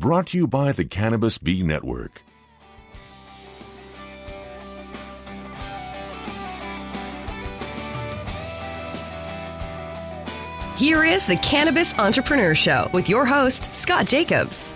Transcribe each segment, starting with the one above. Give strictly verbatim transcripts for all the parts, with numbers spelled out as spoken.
Brought to you by the Cannabis Bee Network. Here is the Cannabis Entrepreneur Show with your host, Scott Jacobs.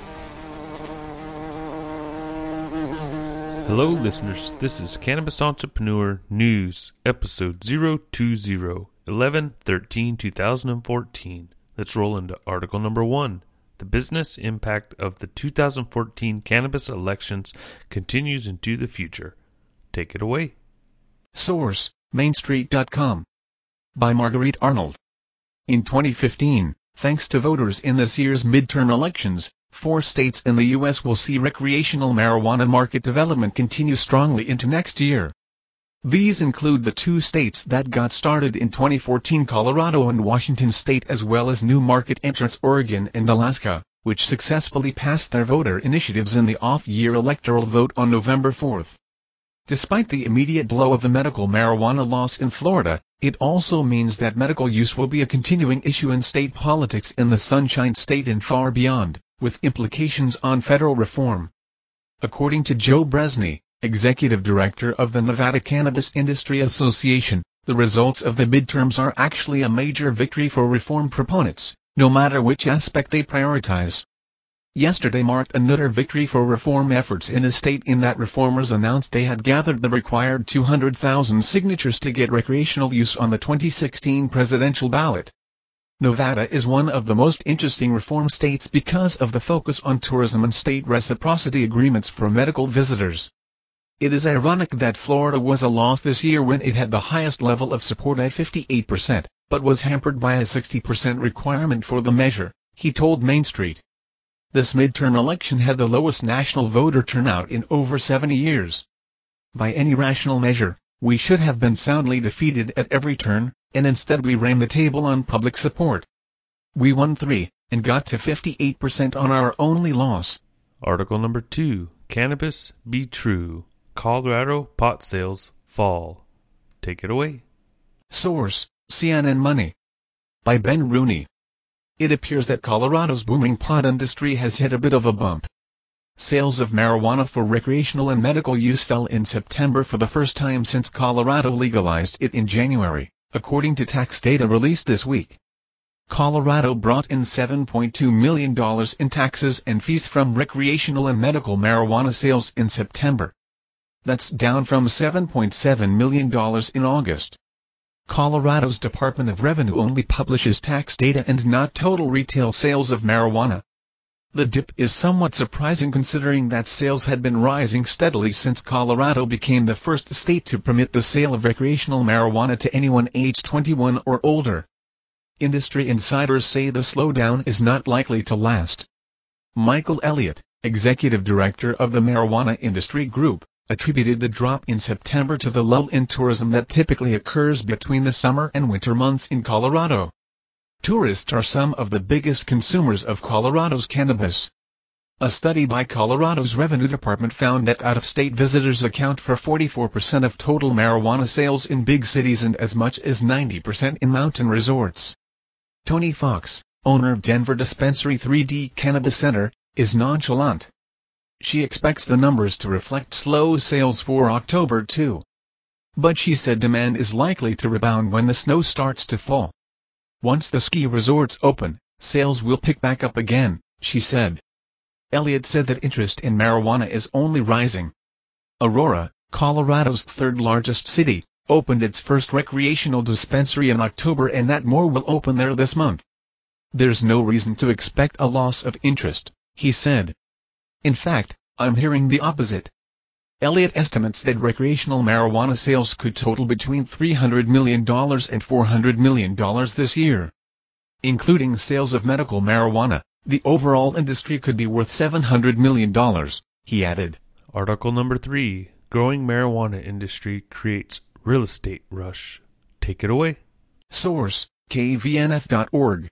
Hello, listeners. This is Cannabis Entrepreneur News, episode zero two zero, eleven thirteen twenty fourteen. Let's roll into article number one. The business impact of the two thousand fourteen cannabis elections continues into the future. Take it away. Source, main street dot com. By Marguerite Arnold. In twenty fifteen, thanks to voters in this year's midterm elections, four states in the U S will see recreational marijuana market development continue strongly into next year. These include the two states that got started in twenty fourteen, Colorado and Washington State, as well as new market entrants Oregon and Alaska, which successfully passed their voter initiatives in the off-year electoral vote on November fourth. Despite the immediate blow of the medical marijuana laws in Florida, it also means that medical use will be a continuing issue in state politics in the Sunshine State and far beyond, with implications on federal reform. According to Joe Bresney, Executive Director of the Nevada Cannabis Industry Association, the results of the midterms are actually a major victory for reform proponents, no matter which aspect they prioritize. Yesterday marked another victory for reform efforts in the state in that reformers announced they had gathered the required two hundred thousand signatures to get recreational use on the twenty sixteen presidential ballot. Nevada is one of the most interesting reform states because of the focus on tourism and state reciprocity agreements for medical visitors. It is ironic that Florida was a loss this year when it had the highest level of support at fifty-eight percent, but was hampered by a sixty percent requirement for the measure, he told Main Street. This midterm election had the lowest national voter turnout in over seventy years. By any rational measure, we should have been soundly defeated at every turn, and instead we ran the table on public support. We won three, and got to fifty-eight percent on our only loss. Article number two. Cannabis Be True. Colorado pot sales fall. Take it away. Source, C N N Money. By Ben Rooney. It appears that Colorado's booming pot industry has hit a bit of a bump. Sales of marijuana for recreational and medical use fell in September for the first time since Colorado legalized it in January, according to tax data released this week. Colorado brought in seven point two million dollars in taxes and fees from recreational and medical marijuana sales in September. That's down from seven point seven million dollars in August. Colorado's Department of Revenue only publishes tax data and not total retail sales of marijuana. The dip is somewhat surprising considering that sales had been rising steadily since Colorado became the first state to permit the sale of recreational marijuana to anyone aged twenty-one or older. Industry insiders say the slowdown is not likely to last. Michael Elliott, Executive Director of the Marijuana Industry Group, attributed the drop in September to the lull in tourism that typically occurs between the summer and winter months in Colorado. Tourists are some of the biggest consumers of Colorado's cannabis. A study by Colorado's Revenue Department found that out-of-state visitors account for forty-four percent of total marijuana sales in big cities and as much as ninety percent in mountain resorts. Tony Fox, owner of Denver dispensary three D Cannabis Center, is nonchalant. She expects the numbers to reflect slow sales for October too. But she said demand is likely to rebound when the snow starts to fall. Once the ski resorts open, sales will pick back up again, she said. Elliott said that interest in marijuana is only rising. Aurora, Colorado's third-largest city, opened its first recreational dispensary in October and that more will open there this month. There's no reason to expect a loss of interest, he said. In fact, I'm hearing the opposite. Elliott estimates that recreational marijuana sales could total between three hundred million dollars and four hundred million dollars this year. Including sales of medical marijuana, the overall industry could be worth seven hundred million dollars, he added. Article number three. Growing marijuana industry creates real estate rush. Take it away. Source, K V N F dot org.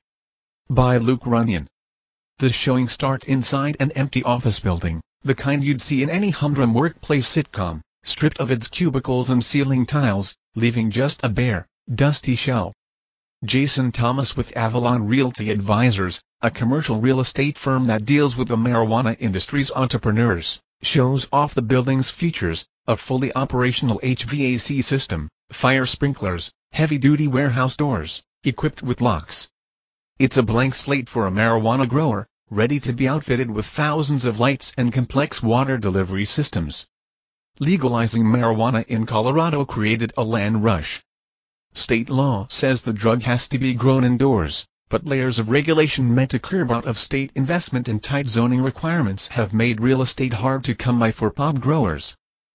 By Luke Runyon. The showing starts inside an empty office building, the kind you'd see in any humdrum workplace sitcom, stripped of its cubicles and ceiling tiles, leaving just a bare, dusty shell. Jason Thomas with Avalon Realty Advisors, a commercial real estate firm that deals with the marijuana industry's entrepreneurs, shows off the building's features: a fully operational H V A C system, fire sprinklers, heavy-duty warehouse doors, equipped with locks. It's a blank slate for a marijuana grower, ready to be outfitted with thousands of lights and complex water delivery systems. Legalizing marijuana in Colorado created a land rush. State law says the drug has to be grown indoors, but layers of regulation meant to curb out-of-state investment and tight zoning requirements have made real estate hard to come by for pod growers.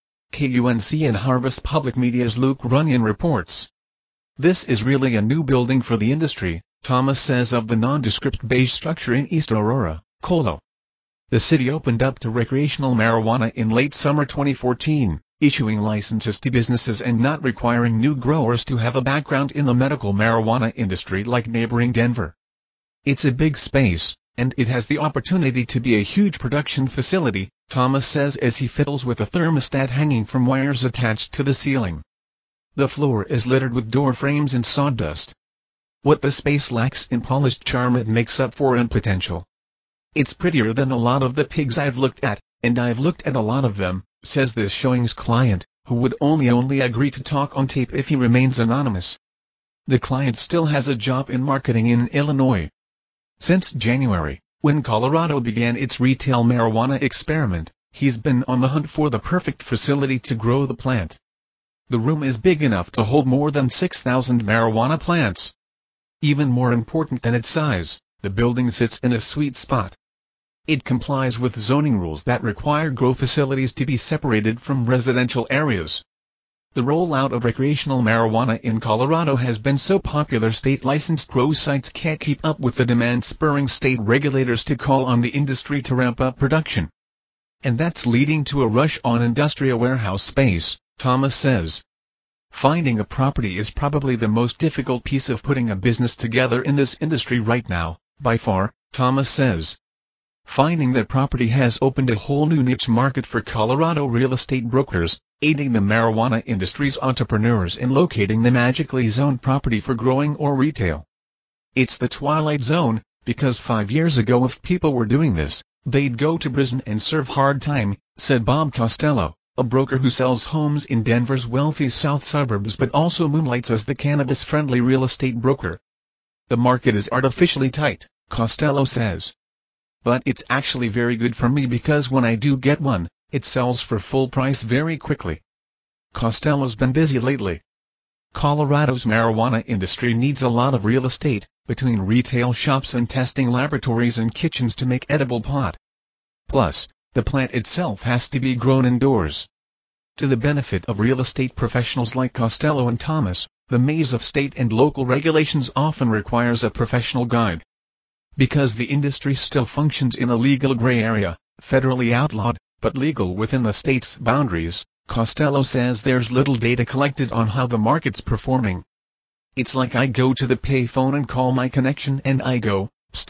K U N C and Harvest Public Media's Luke Runyon reports. This is really a new building for the industry, Thomas says of the nondescript beige structure in East Aurora, Colo. The city opened up to recreational marijuana in late summer twenty fourteen, issuing licenses to businesses and not requiring new growers to have a background in the medical marijuana industry like neighboring Denver. It's a big space, and it has the opportunity to be a huge production facility, Thomas says as he fiddles with a thermostat hanging from wires attached to the ceiling. The floor is littered with door frames and sawdust. What the space lacks in polished charm it makes up for in potential. It's prettier than a lot of the pigs I've looked at, and I've looked at a lot of them, says this showing's client, who would only only agree to talk on tape if he remains anonymous. The client still has a job in marketing in Illinois. Since January, when Colorado began its retail marijuana experiment, he's been on the hunt for the perfect facility to grow the plant. The room is big enough to hold more than six thousand marijuana plants. Even more important than its size, the building sits in a sweet spot. It complies with zoning rules that require grow facilities to be separated from residential areas. The rollout of recreational marijuana in Colorado has been so popular state-licensed grow sites can't keep up with the demand, spurring state regulators to call on the industry to ramp up production. And that's leading to a rush on industrial warehouse space, Thomas says. Finding a property is probably the most difficult piece of putting a business together in this industry right now, by far, Thomas says. Finding that property has opened a whole new niche market for Colorado real estate brokers, aiding the marijuana industry's entrepreneurs in locating the magically zoned property for growing or retail. It's the twilight zone, because five years ago if people were doing this, they'd go to prison and serve hard time, said Bob Costello, a broker who sells homes in Denver's wealthy south suburbs but also moonlights as the cannabis-friendly real estate broker. The market is artificially tight, Costello says. But it's actually very good for me because when I do get one, it sells for full price very quickly. Costello's been busy lately. Colorado's marijuana industry needs a lot of real estate, between retail shops and testing laboratories and kitchens to make edible pot. Plus, the plant itself has to be grown indoors. To the benefit of real estate professionals like Costello and Thomas, the maze of state and local regulations often requires a professional guide. Because the industry still functions in a legal gray area, federally outlawed, but legal within the state's boundaries, Costello says there's little data collected on how the market's performing. It's like I go to the payphone and call my connection and I go, "Psst.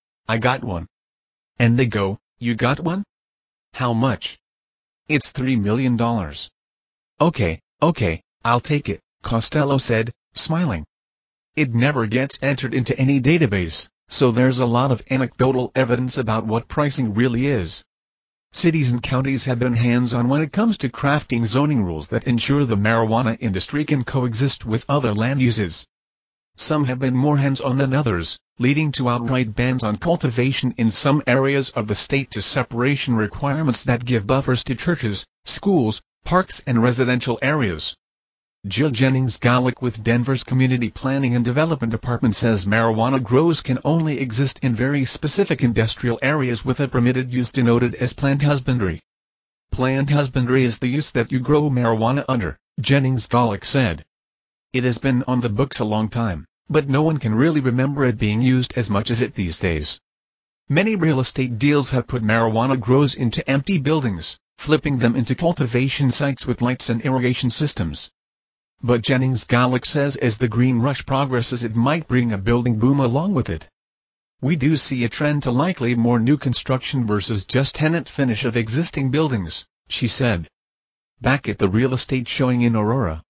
I got one." And they go, "You got one? How much?" "It's three million dollars. Okay, okay, I'll take it," Costello said, smiling. It never gets entered into any database, so there's a lot of anecdotal evidence about what pricing really is. Cities and counties have been hands-on when it comes to crafting zoning rules that ensure the marijuana industry can coexist with other land uses. Some have been more hands-on than others, leading to outright bans on cultivation in some areas of the state to separation requirements that give buffers to churches, schools, parks and residential areas. Jill Jennings-Gallick with Denver's Community Planning and Development Department says marijuana grows can only exist in very specific industrial areas with a permitted use denoted as planned husbandry. Planned husbandry is the use that you grow marijuana under, Jennings-Gallick said. It has been on the books a long time, but no one can really remember it being used as much as it these days. Many real estate deals have put marijuana grows into empty buildings, flipping them into cultivation sites with lights and irrigation systems. But Jennings-Gallick says as the green rush progresses it might bring a building boom along with it. We do see a trend to likely more new construction versus just tenant finish of existing buildings, she said. Back at the real estate showing in Aurora,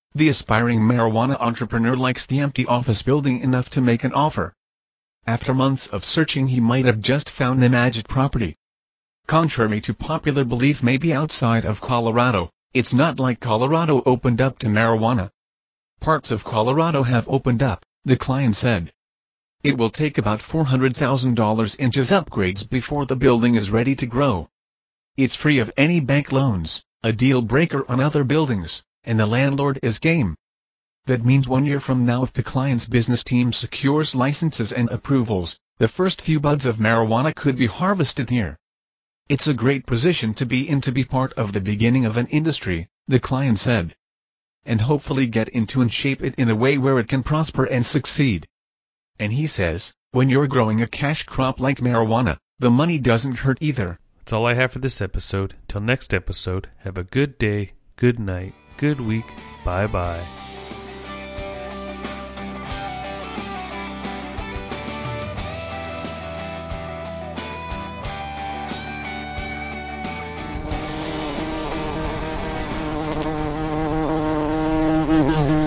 The aspiring marijuana entrepreneur likes the empty office building enough to make an offer. After months of searching, he might have just found the magic property. Contrary to popular belief, maybe outside of Colorado, it's not like Colorado opened up to marijuana. Parts of Colorado have opened up, the client said. It will take about four hundred thousand dollars in just upgrades before the building is ready to grow. It's free of any bank loans, a deal breaker on other buildings, and the landlord is game. That means one year from now, if the client's business team secures licenses and approvals, the first few buds of marijuana could be harvested here. It's a great position to be in, to be part of the beginning of an industry, the client said. And hopefully get into and shape it in a way where it can prosper and succeed. And he says, when you're growing a cash crop like marijuana, the money doesn't hurt either. That's all I have for this episode. Till next episode, have a good day, good night, good week. Bye-bye. Mm-hmm.